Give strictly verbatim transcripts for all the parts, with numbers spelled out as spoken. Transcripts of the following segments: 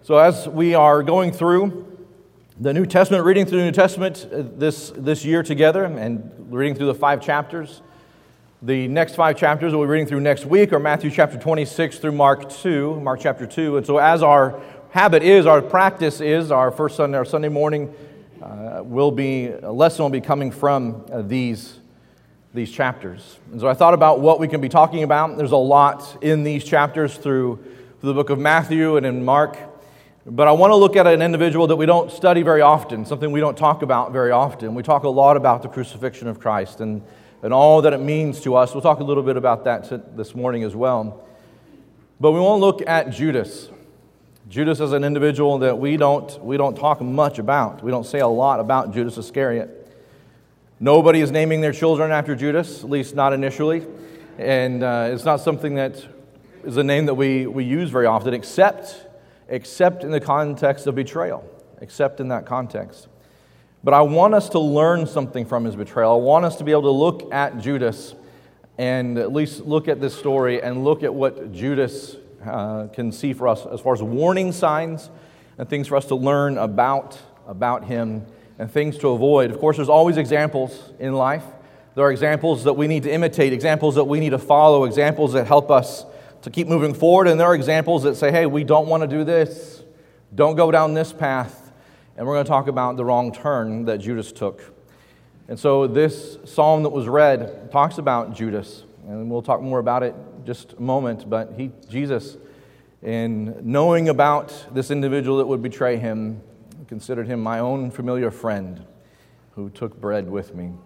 So as we are going through the New Testament, reading through the New Testament this, this year together and reading through the five chapters, the next five chapters that we're reading through next week are Matthew chapter twenty-six through Mark two, Mark chapter two. And so as our habit is, our practice is, our first Sunday, our Sunday morning uh, will be, a lesson will be coming from uh, these, these chapters. And so I thought about what we can be talking about. There's a lot in these chapters through, through the book of Matthew and in Mark. But I want to look at an individual that we don't study very often, something we don't talk about very often. We talk a lot about the crucifixion of Christ and, and all that it means to us. We'll talk a little bit about that this morning as well. But we want to look at Judas. Judas is an individual that we don't, we don't talk much about. We don't say a lot about Judas Iscariot. Nobody is naming their children after Judas, at least not initially. And uh, it's not something that is a name that we, we use very often, except... except in the context of betrayal, except in that context. But I want us to learn something from his betrayal. I want us to be able to look at Judas and at least look at this story and look at what Judas uh, can see for us as far as warning signs and things for us to learn about, about him and things to avoid. Of course, there's always examples in life. There are examples that we need to imitate, examples that we need to follow, examples that help us to keep moving forward, and there are examples that say, hey, we don't want to do this, don't go down this path, and we're going to talk about the wrong turn that Judas took. And so this psalm that was read talks about Judas, and we'll talk more about it in just a moment, but he, Jesus, in knowing about this individual that would betray him, considered him my own familiar friend who took bread with me.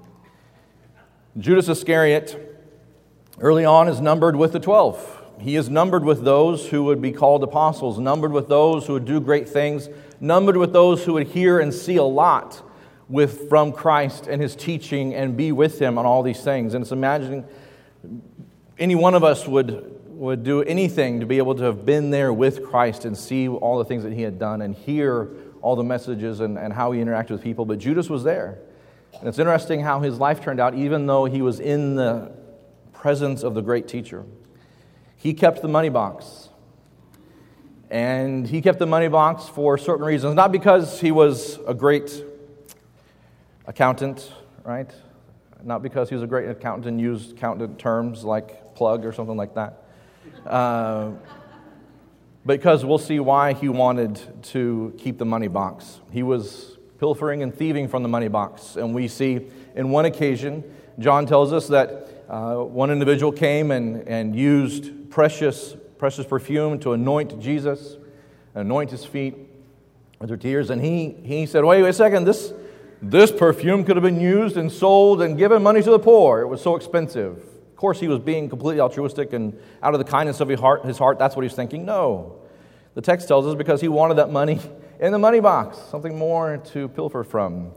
Judas Iscariot, early on, is numbered with the twelve. He is numbered with those who would be called apostles, numbered with those who would do great things, numbered with those who would hear and see a lot with from Christ and his teaching and be with him on all these things. And it's imagining any one of us would, would do anything to be able to have been there with Christ and see all the things that he had done and hear all the messages and, and how he interacted with people. But Judas was there. And it's interesting how his life turned out, even though he was in the presence of the great teacher. He kept the money box. And he kept the money box for certain reasons. Not because he was a great accountant, right? Not because he was a great accountant and used accountant terms like plug or something like that. Uh, because we'll see why he wanted to keep the money box. He was pilfering and thieving from the money box. And we see in one occasion, John tells us that uh, one individual came and, and used precious precious perfume to anoint Jesus, anoint his feet with their tears. And he, he said, wait, wait a second, this, this perfume could have been used and sold and given money to the poor. It was so expensive. Of course, he was being completely altruistic and out of the kindness of his heart, his heart, that's what he was thinking. No. The text tells us because he wanted that money in the money box, something more to pilfer from.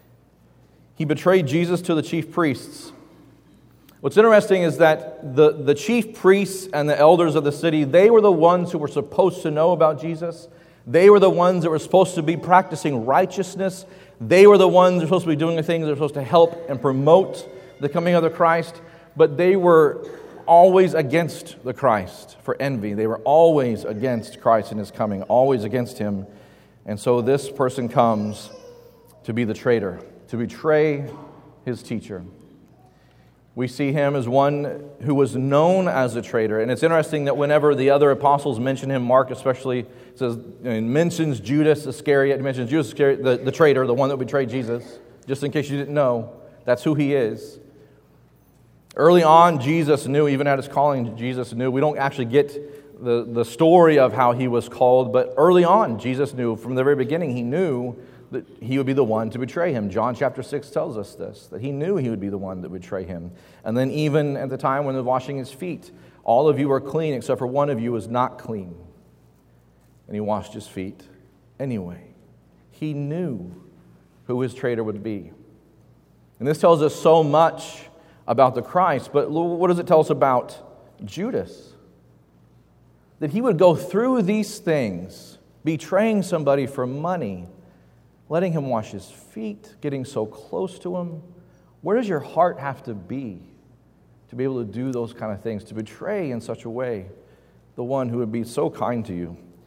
He betrayed Jesus to the chief priests. What's interesting is that the, the chief priests and the elders of the city, they were the ones who were supposed to know about Jesus. They were the ones that were supposed to be practicing righteousness. They were the ones that were supposed to be doing the things that were supposed to help and promote the coming of the Christ. But they were always against the Christ for envy. They were always against Christ and his coming, always against him. And so this person comes to be the traitor, to betray his teacher. We see him as one who was known as a traitor. And it's interesting that whenever the other apostles mention him, Mark especially says, mentions Judas Iscariot, he mentions Judas Iscariot, the, the traitor, the one that betrayed Jesus. Just in case you didn't know, that's who he is. Early on, Jesus knew, even at his calling, Jesus knew. We don't actually get the, the story of how he was called, but early on, Jesus knew. From the very beginning, he knew that he would be the one to betray him. John chapter six tells us this, that he knew he would be the one that would betray him. And then even at the time when he was washing his feet, all of you are clean except for one of you is not clean. And he washed his feet anyway. He knew who his traitor would be. And this tells us so much about the Christ, but what does it tell us about Judas? That he would go through these things, betraying somebody for money, letting him wash his feet, getting so close to him. Where does your heart have to be to be able to do those kind of things, to betray in such a way the one who would be so kind to you,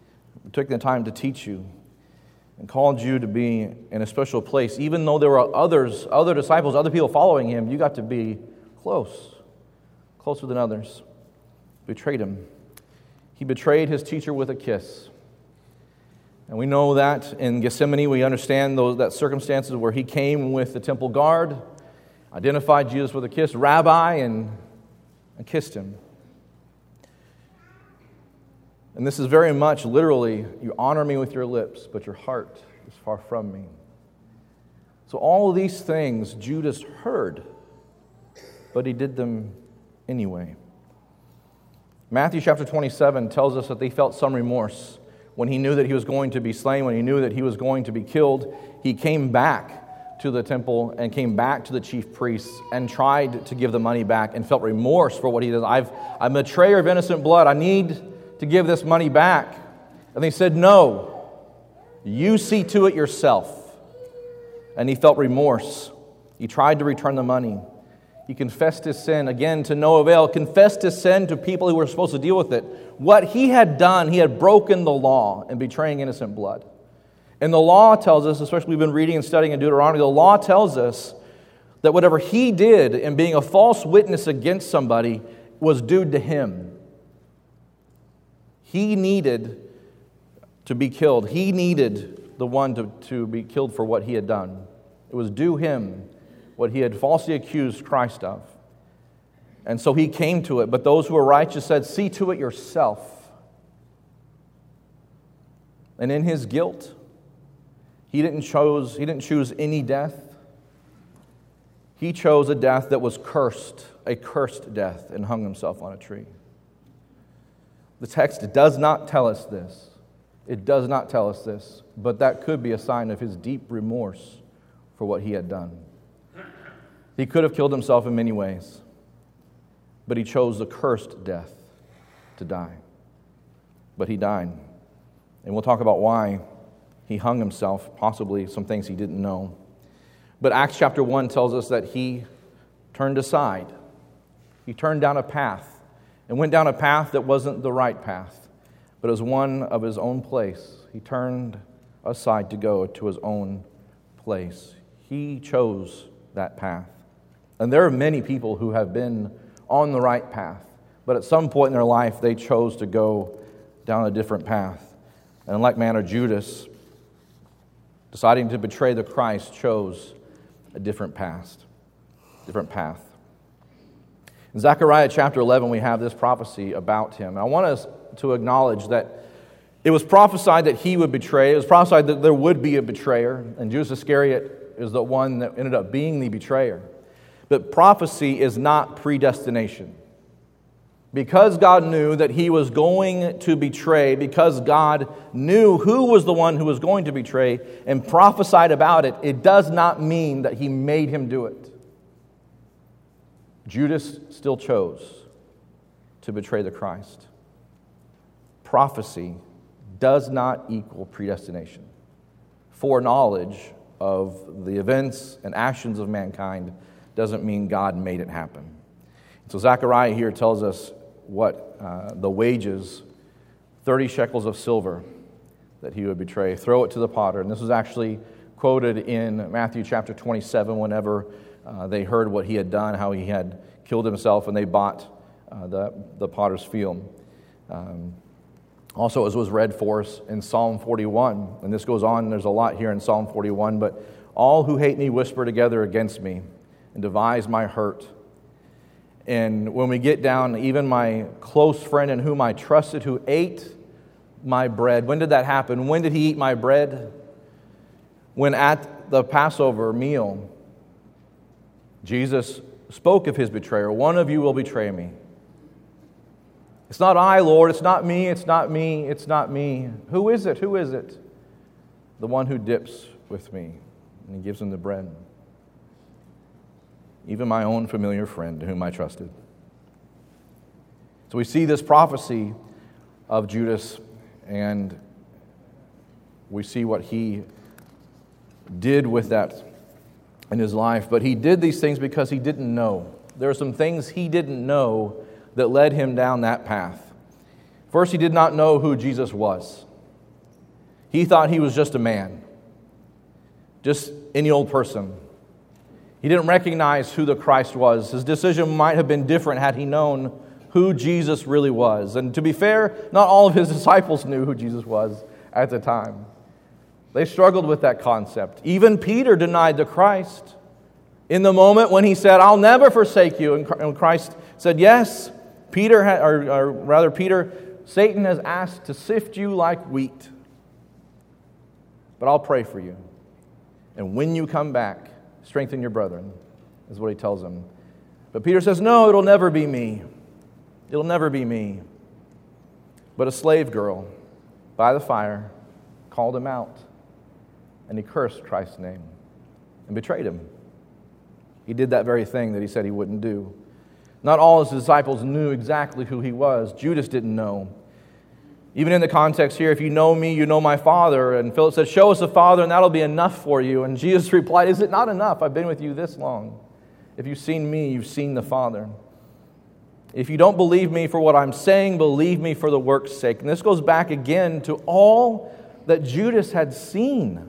took the time to teach you and called you to be in a special place. Even though there were others, other disciples, other people following him, you got to be close, closer than others. Betrayed him. He betrayed his teacher with a kiss. And we know that in Gethsemane, we understand those that circumstances where he came with the temple guard, identified Jesus with a kiss, Rabbi, and, and kissed him. And this is very much literally, you honor me with your lips, but your heart is far from me. So all of these things Judas heard, but he did them anyway. Matthew chapter twenty-seven tells us that they felt some remorse. When he knew that he was going to be slain, when he knew that he was going to be killed, he came back to the temple and came back to the chief priests and tried to give the money back and felt remorse for what he did. I've, I'm a betrayer of innocent blood. I need to give this money back. And they said, no, you see to it yourself. And he felt remorse. He tried to return the money. He confessed his sin, again to no avail, confessed his sin to people who were supposed to deal with it. What he had done, he had broken the law in betraying innocent blood. And the law tells us, especially we've been reading and studying in Deuteronomy, the law tells us that whatever he did in being a false witness against somebody was due to him. He needed to be killed. He needed the one to, to be killed for what he had done. It was due him what he had falsely accused Christ of. And so he came to it. But those who were righteous said, see to it yourself. And in his guilt, he didn't choose, he didn't choose any death. He chose a death that was cursed, a cursed death, and hung himself on a tree. The text does not tell us this. It does not tell us this, but that could be a sign of his deep remorse for what he had done. He could have killed himself in many ways, but he chose the cursed death to die. But he died. And we'll talk about why he hung himself, possibly some things he didn't know. But Acts chapter one tells us that he turned aside. He turned down a path and went down a path that wasn't the right path, but as one of his own place. He turned aside to go to his own place. He chose that path. And there are many people who have been on the right path, but at some point in their life, they chose to go down a different path. And in like manner, Judas, deciding to betray the Christ, chose a different path. Different path. In Zechariah chapter eleven, we have this prophecy about him. And I want us to acknowledge that it was prophesied that he would betray. It was prophesied that there would be a betrayer, and Judas Iscariot is the one that ended up being the betrayer. But prophecy is not predestination. Because God knew that he was going to betray, because God knew who was the one who was going to betray and prophesied about it, it does not mean that he made him do it. Judas still chose to betray the Christ. Prophecy does not equal predestination. Foreknowledge of the events and actions of mankind doesn't mean God made it happen. So Zechariah here tells us what uh, the wages, thirty shekels of silver, that he would betray. Throw it to the potter. And this was actually quoted in Matthew chapter twenty-seven whenever uh, they heard what he had done, how he had killed himself, and they bought uh, the, the potter's field. Um, also, as was read for us in Psalm forty-one, and this goes on, there's a lot here in Psalm forty-one, but all who hate me whisper together against me and devise my hurt. And when we get down, even my close friend in whom I trusted, who ate my bread. When did that happen? When did he eat my bread? When at the Passover meal, Jesus spoke of his betrayer. One of you will betray me. It's not I, Lord. It's not me. It's not me. It's not me. Who is it? Who is it? The one who dips with me. And he gives him the bread. Even my own familiar friend whom I trusted. So we see this prophecy of Judas, and we see what he did with that in his life. But he did these things because he didn't know. There are some things he didn't know that led him down that path. First, he did not know who Jesus was. He thought he was just a man, just any old person. He didn't recognize who the Christ was. His decision might have been different had he known who Jesus really was. And to be fair, not all of his disciples knew who Jesus was at the time. They struggled with that concept. Even Peter denied the Christ in the moment when he said, "I'll never forsake you." And Christ said, "Yes, Peter, ha- or, or rather Peter, Satan has asked to sift you like wheat, but I'll pray for you. And when you come back, strengthen your brethren," is what he tells him. But Peter says, "No, it'll never be me. It'll never be me." But a slave girl by the fire called him out, and he cursed Christ's name and betrayed him. He did that very thing that he said he wouldn't do. Not all his disciples knew exactly who he was. Judas didn't know. Even in the context here, "If you know me, you know my Father." And Philip said, "Show us the Father, and that'll be enough for you." And Jesus replied, "Is it not enough? I've been with you this long. If you've seen me, you've seen the Father. If you don't believe me for what I'm saying, believe me for the work's sake." And this goes back again to all that Judas had seen.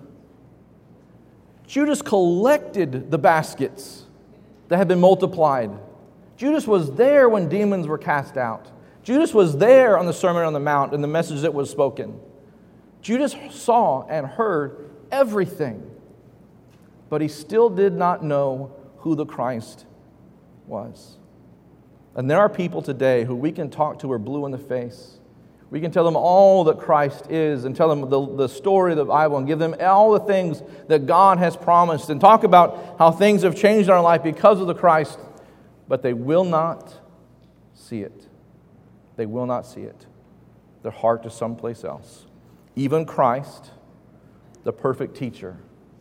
Judas collected the baskets that had been multiplied. Judas was there when demons were cast out. Judas was there on the Sermon on the Mount and the message that was spoken. Judas saw and heard everything, but he still did not know who the Christ was. And there are people today who we can talk to who are blue in the face. We can tell them all that Christ is and tell them the, the story of the Bible and give them all the things that God has promised and talk about how things have changed in our life because of the Christ, but they will not see it. They will not see it. Their heart is someplace else. Even Christ, the perfect teacher,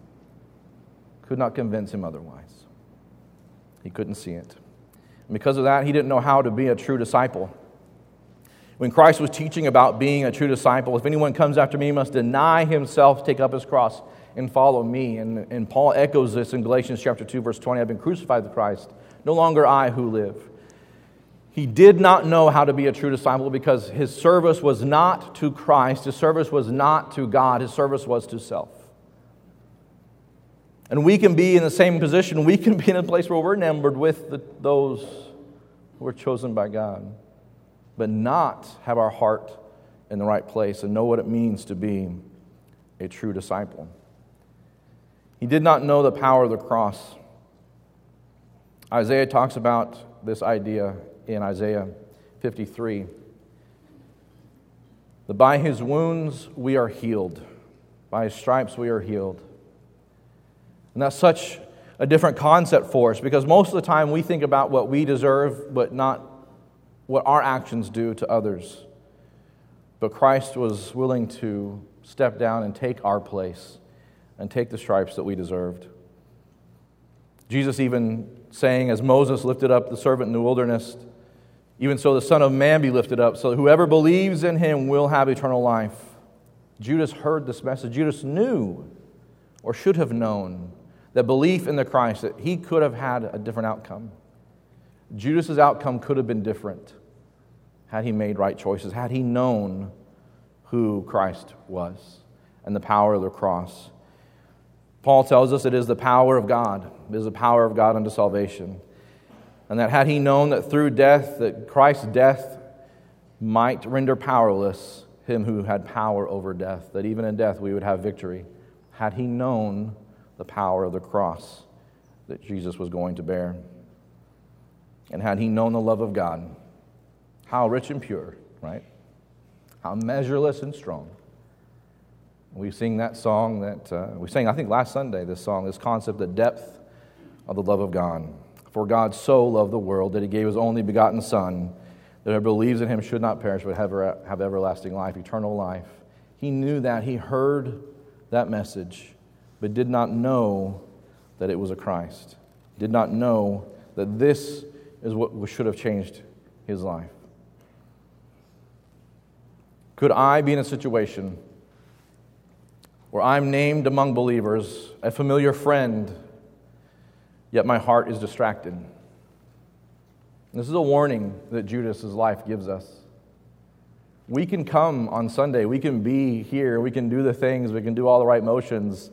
could not convince him otherwise. He couldn't see it. And because of that, he didn't know how to be a true disciple. When Christ was teaching about being a true disciple, "If anyone comes after me, he must deny himself, take up his cross, and follow me." And, and Paul echoes this in Galatians chapter two, verse twenty, "I've been crucified with Christ. No longer I who live." He did not know how to be a true disciple because his service was not to Christ. His service was not to God. His service was to self. And we can be in the same position. We can be in a place where we're numbered with the, those who are chosen by God, but not have our heart in the right place and know what it means to be a true disciple. He did not know the power of the cross. Isaiah talks about this idea in Isaiah fifty-three. That by his wounds we are healed. By his stripes we are healed. And that's such a different concept for us because most of the time we think about what we deserve, but not what our actions do to others. But Christ was willing to step down and take our place and take the stripes that we deserved. Jesus even saying, as Moses lifted up the servant in the wilderness, even so the Son of Man be lifted up, so that whoever believes in him will have eternal life. Judas heard this message. Judas knew, or should have known, that belief in the Christ, that he could have had a different outcome. Judas's outcome could have been different had he made right choices, had he known who Christ was and the power of the cross. Paul tells us it is the power of God. It is the power of God unto salvation. And that had he known that through death, that Christ's death might render powerless him who had power over death, that even in death we would have victory, had he known the power of the cross that Jesus was going to bear. And had he known the love of God, how rich and pure, right? How measureless and strong. We sing that song that, uh, we sang, I think last Sunday, this song, this concept, the depth of the love of God. For God so loved the world that he gave his only begotten Son, that whoever believes in him should not perish but have, have everlasting life, eternal life. He knew that. He heard that message, but did not know that it was a Christ. Did not know that this is what should have changed his life. Could I be in a situation where I'm named among believers, a familiar friend, yet my heart is distracted? This is a warning that Judas's life gives us. We can come on Sunday, we can be here, we can do the things, we can do all the right motions.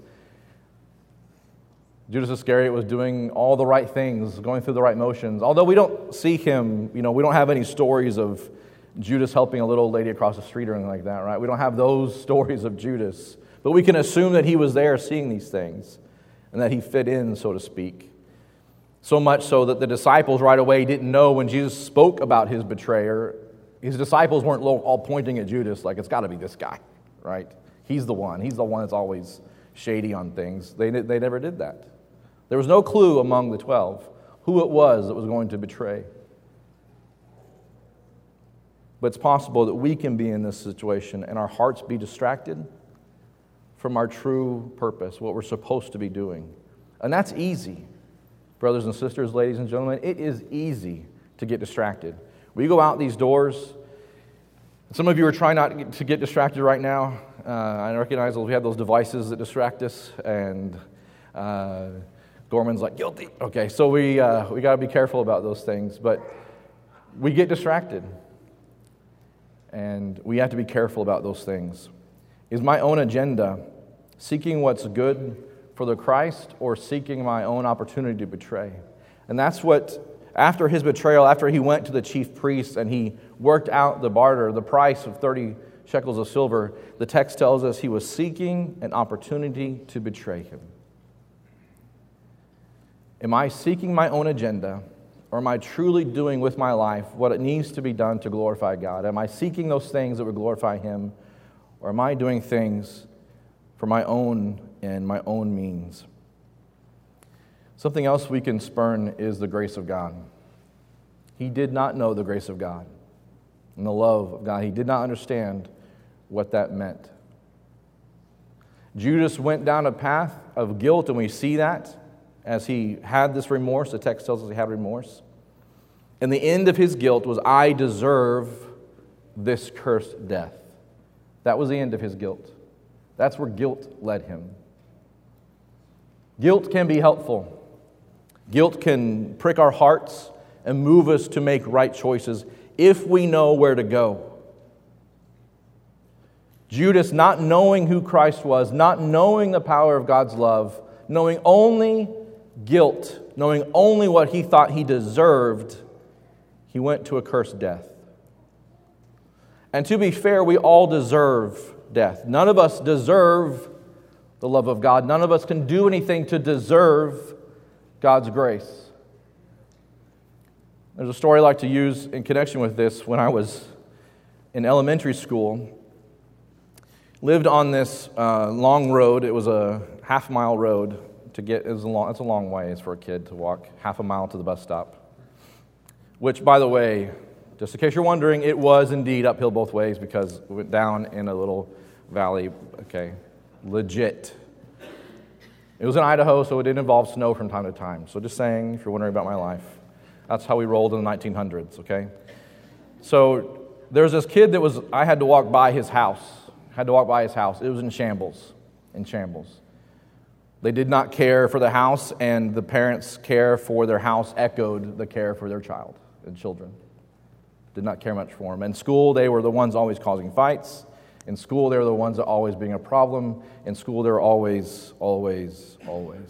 Judas Iscariot was doing all the right things, going through the right motions. Although we don't see him, you know, we don't have any stories of Judas helping a little lady across the street or anything like that, right? We don't have those stories of Judas. But we can assume that he was there seeing these things and that he fit in, so to speak. So much so that the disciples right away didn't know when Jesus spoke about his betrayer. His disciples weren't all pointing at Judas like, it's got to be this guy, right? He's the one. He's the one that's always shady on things. They, they never did that. There was no clue among the twelve who it was that was going to betray. But it's possible that we can be in this situation and our hearts be distracted from our true purpose, what we're supposed to be doing. And that's easy. Brothers and sisters, ladies and gentlemen, it is easy to get distracted. We go out these doors. Some of you are trying not to get, to get distracted right now. Uh, I recognize we have those devices that distract us, and uh, Gorman's like, guilty. Okay, so we uh, we got to be careful about those things. But we get distracted, and we have to be careful about those things. Is my own agenda seeking what's good for the Christ or seeking my own opportunity to betray? And that's what, after his betrayal, after he went to the chief priests and he worked out the barter, the price of thirty shekels of silver, the text tells us he was seeking an opportunity to betray him. Am I seeking my own agenda, or am I truly doing with my life what it needs to be done to glorify God? Am I seeking those things that would glorify him, or am I doing things for my own and my own means? Something else we can spurn is the grace of God. He did not know the grace of God and the love of God. He did not understand what that meant. Judas went down a path of guilt, and we see that as he had this remorse. The text tells us he had remorse. And the end of his guilt was, I deserve this cursed death. That was the end of his guilt. That's where guilt led him. Guilt can be helpful. Guilt can prick our hearts and move us to make right choices if we know where to go. Judas, not knowing who Christ was, not knowing the power of God's love, knowing only guilt, knowing only what he thought he deserved, he went to a cursed death. And to be fair, we all deserve death. None of us deserve the love of God. None of us can do anything to deserve God's grace. There's a story I like to use in connection with this. When I was in elementary school, lived on this uh, long road. It was a half mile road to get. It was a long. It's a long ways for a kid to walk half a mile to the bus stop. Which, by the way, just in case you're wondering, it was indeed uphill both ways because we went down in a little valley. Okay, legit. It was in Idaho, so it did involve snow from time to time. So just saying, if you're wondering about my life, that's how we rolled in the nineteen hundreds, okay? So there was this kid that was, I had to walk by his house. Had to walk by his house. It was in shambles, in shambles. They did not care for the house, and the parents' care for their house echoed the care for their child and children. Did not care much for them. In school, they were the ones always causing fights. In school, they were the ones that always being a problem. In school, they were always, always, always.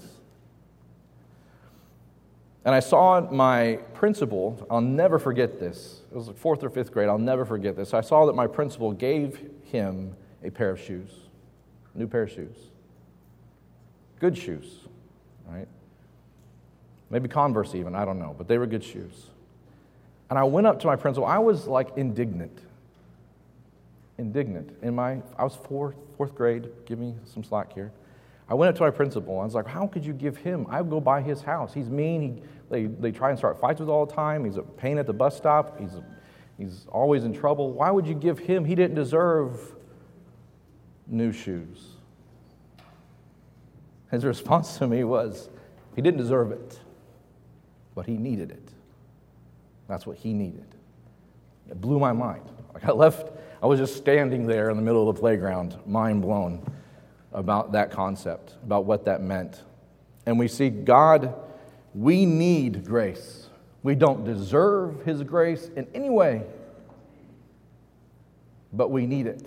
And I saw my principal, I'll never forget this. It was like fourth or fifth grade, I'll never forget this. I saw that my principal gave him a pair of shoes, a new pair of shoes. Good shoes, right? Maybe Converse even, I don't know, but they were good shoes. And I went up to my principal. I was like indignant. Indignant. In my, I was fourth, fourth grade. Give me some slack here. I went up to my principal. I was like, how could you give him? I would go by his house. He's mean. He, they, they try and start fights with all the time. He's a pain at the bus stop. He's, a, he's always in trouble. Why would you give him? He didn't deserve new shoes. His response to me was, he didn't deserve it, but he needed it. That's what he needed. It blew my mind. Like I left, I was just standing there in the middle of the playground, mind blown about that concept, about what that meant. And we see God, we need grace. We don't deserve his grace in any way. but we need it.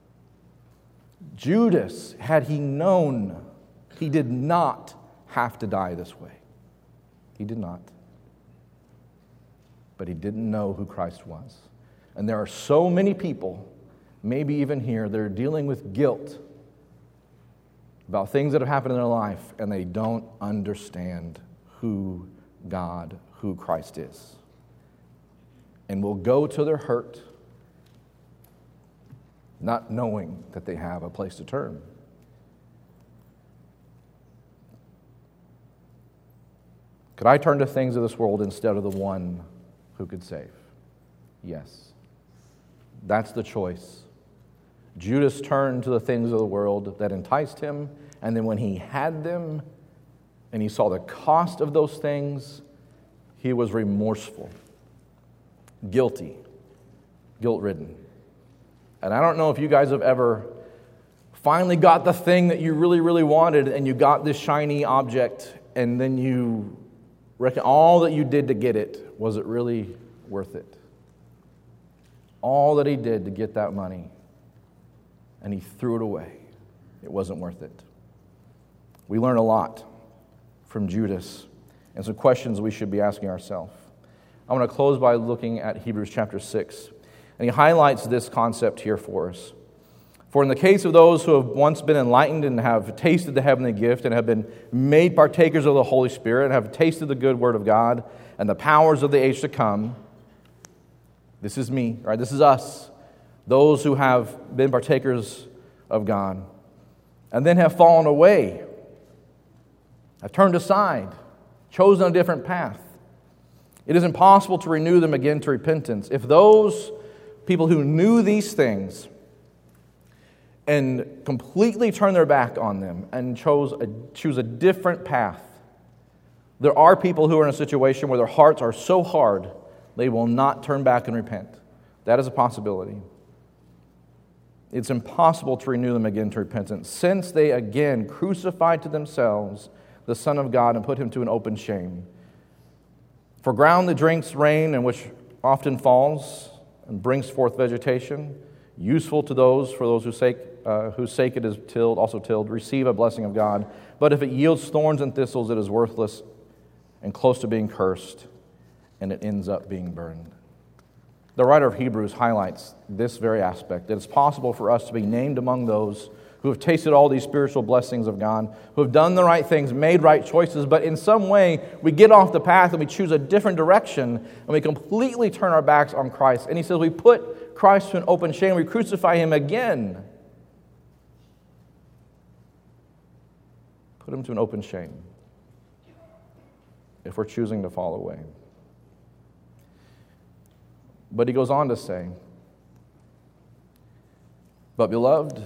Judas, had he known, he did not have to die this way. He did not. But he didn't know who Christ was. And there are so many people, maybe even here, that are dealing with guilt about things that have happened in their life, and they don't understand who God, who Christ is. And will go to their hurt, not knowing that they have a place to turn. Could I turn to things of this world instead of the one who could save? Yes. That's the choice. Judas turned to the things of the world that enticed him, and then when he had them and he saw the cost of those things, he was remorseful, guilty, guilt-ridden. And I don't know if you guys have ever finally got the thing that you really, really wanted, and you got this shiny object, and then you reckon all that you did to get it, was it really worth it? All that he did to get that money, and he threw it away. It wasn't worth it. We learn a lot from Judas and some questions we should be asking ourselves. I want to close by looking at Hebrews chapter six. And he highlights this concept here for us. For in the case of those who have once been enlightened and have tasted the heavenly gift and have been made partakers of the Holy Spirit and have tasted the good word of God and the powers of the age to come, this is me, right? This is us, those who have been partakers of God, and then have fallen away, have turned aside, chosen a different path. It is impossible to renew them again to repentance. If those people who knew these things and completely turned their back on them and chose a, choose a different path, there are people who are in a situation where their hearts are so hard they will not turn back and repent. That is a possibility. It's impossible to renew them again to repentance, since they again crucified to themselves the Son of God and put him to an open shame. For ground that drinks rain and which often falls and brings forth vegetation, useful to those for those whose sake, uh, whose sake it is tilled, also tilled, receive a blessing of God. But if it yields thorns and thistles, it is worthless and close to being cursed, and it ends up being burned. The writer of Hebrews highlights this very aspect, that it's possible for us to be named among those who have tasted all these spiritual blessings of God, who have done the right things, made right choices, but in some way we get off the path and we choose a different direction and we completely turn our backs on Christ. And he says we put Christ to an open shame, we crucify him again. Put him to an open shame if we're choosing to fall away. But he goes on to say, but beloved,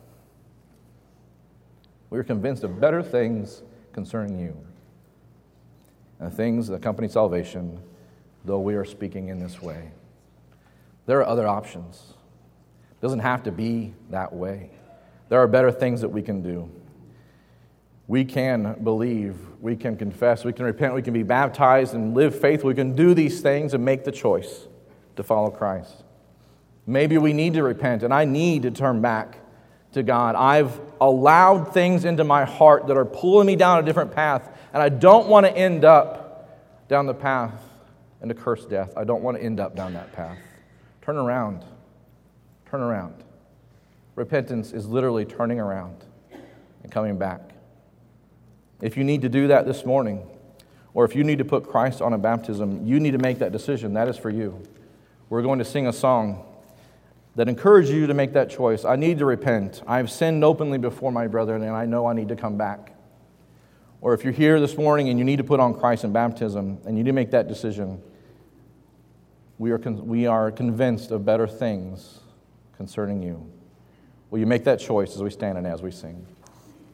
we are convinced of better things concerning you, and things that accompany salvation, though we are speaking in this way. There are other options. It doesn't have to be that way. There are better things that we can do. We can believe, we can confess, we can repent, we can be baptized and live faithfully. We can do these things and make the choice to follow Christ. Maybe we need to repent, and I need to turn back to God. I've allowed things into my heart that are pulling me down a different path, and I don't want to end up down the path into cursed death. I don't want to end up down that path. Turn around. Turn around. Repentance is literally turning around and coming back. If you need to do that this morning, or if you need to put Christ on a baptism, you need to make that decision. That is for you. We're going to sing a song that encourages you to make that choice. I need to repent. I've sinned openly before my brethren, and I know I need to come back. Or if you're here this morning and you need to put on Christ in baptism, and you need to make that decision, we are con- we are convinced of better things concerning you. Will you make that choice as we stand and as we sing?